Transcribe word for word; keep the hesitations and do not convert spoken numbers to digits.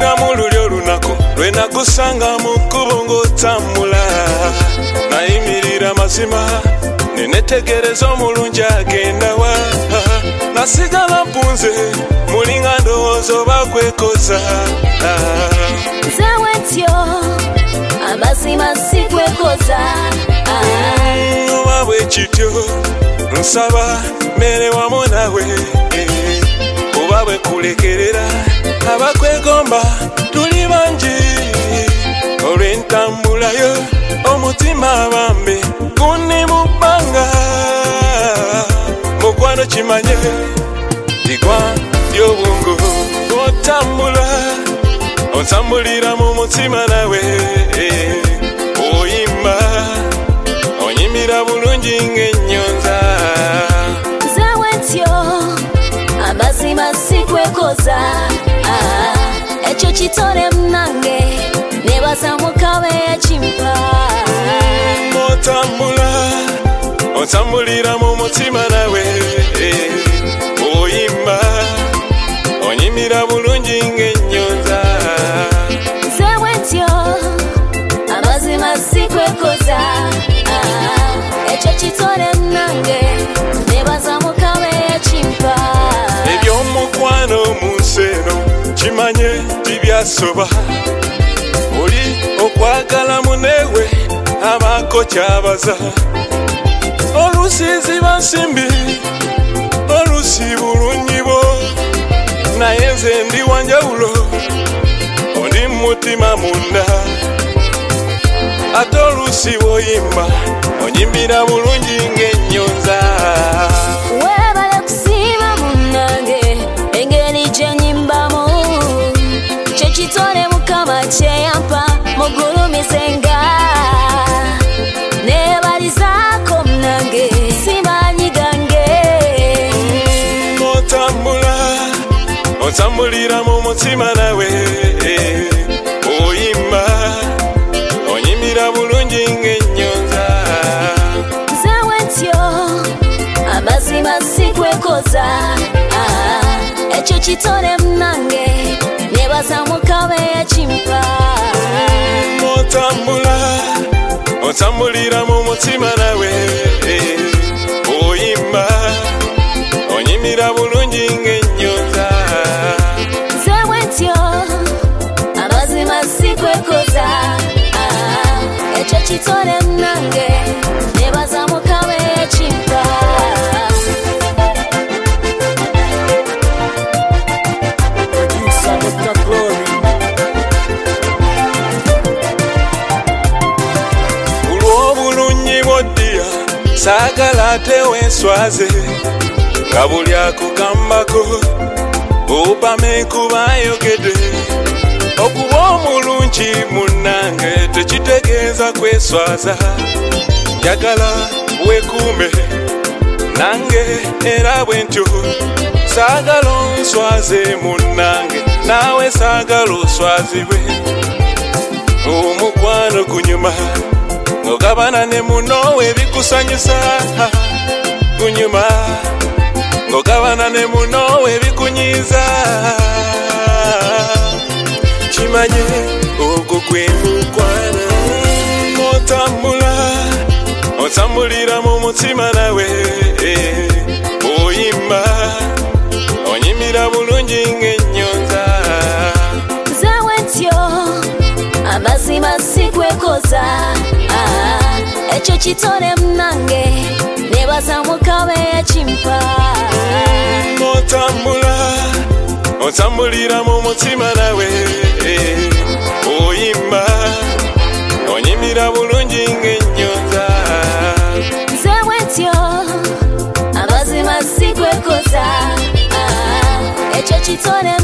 Mpulira mu lulyo lunaku lwe nagusanga mu kkubo ng'otambula. Nayimirira mazima ne netegereza omulungi agenda wa. Nasigala mpunze mulinga ndowooza oba kwekoza. Nze wetyo amazima si kwekoza. Oba bwe kityo nsaba mmere wamu nawe. Oba bwe kulekerera abakwegomba tuli bangi. Olw'entambulayo omutima bambe gundi mu bbanga. Mukwano kimanye ligwa ly'obwongo. Otambula ontambulira mu mutima nawe. Oyimba onyimira bulungi ng'ennyonza. Nze wetyo amazima si kwekoza. Ekyo kitole munange nebaza Mukama eyakimpa. Otambula otambulira mu mutima nawe. Oyimba onyimira bulungi ng'ennyonza. Nze wetyo amazima si kwekoza. Ekyo kitole munange nebaza Mukama eyakimpa. Eby'omukwano mu nsi eno kimanye tibyasoba. Oli okwagala munewe abaako kyabaza. Oluusi ziba nsimbi oluusi bulunyibo. Naye nze ndi wanjawulo ondi mutima munda. Ate oluusi woyimba onyimbira bulungi ng'ennyonza. Weebale kusiima munnange engeri gye nnyimbamu. Kye kitole Mukama kyeyampa mugulumizenga. Neebalizaako munnange simanyi gange. Otambula otambulira mu mutima nawe. Oyimba onyimira bulungi ng'ennyonza. Nze wetyo amazima si kwekoza. Ekyo kitole munange nebaza Mukama eyakimpa. Otambula otambulira mu mutima nawe. Oyimba onyimira bulungi ng'ennyonza. Nze wetyo amazima si kwekoza. Ekyo kitole munange nebaza Mukama eyakimpa. Olw'obulungi bw'oddiya saagala ate weeswaze. Nga buli akugambako obame kuba ayogedde. Okuba omulungi munnange tekitegeeza kweswaza. Njagala weekuume nange era bwe ntyo. Saagala onswaze munnange naawe saagala oswazibwe. Omukwano gunyuma ng'ogabana ne muno ebikusanyusa. Gunyuma ng'ogabana ne muno ebikunyiiza. Kimanye ogwo gwe mukwano. Otambula otambulira mu mutima nawe. Oyimba onyimira bulungi ng'ennyonza. Nze wetyo amazima si kwekoza. Ekyo kitole munange nebaza Mukama eyakimpa. Otambula otambulira mu mutima nawe. Oyimba onyimira bulungi ng'ennyonza. Nze wetyo amazima si kwekoza. Ekyo kitole